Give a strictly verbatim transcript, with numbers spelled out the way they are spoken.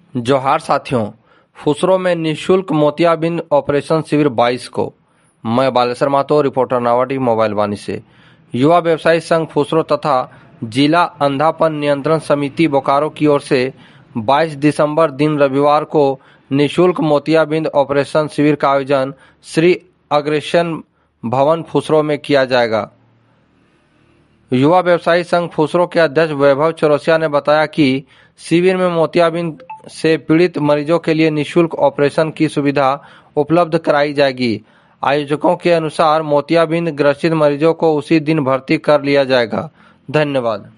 जोहार साथियों, फुसरो में निःशुल्क मोतियाबिंद ऑपरेशन शिविर बाईस को। मैं बालेश्वर मातो, रिपोर्टर नावाडी मोबाइल वाणी से। युवा व्यवसायी संघ फुसरो तथा जिला अंधापन नियंत्रण समिति बोकारो की ओर से बाईस दिसंबर दिन रविवार को निःशुल्क मोतियाबिंद ऑपरेशन शिविर का आयोजन श्री अग्रसेन भवन फुसरो में किया जाएगा। युवा व्यवसायी संघ फुसरो के अध्यक्ष वैभव चौरसिया ने बताया कि शिविर में मोतियाबिंद से पीड़ित मरीजों के लिए निःशुल्क ऑपरेशन की सुविधा उपलब्ध कराई जाएगी। आयोजकों के अनुसार मोतियाबिंद ग्रसित मरीजों को उसी दिन भर्ती कर लिया जाएगा। धन्यवाद।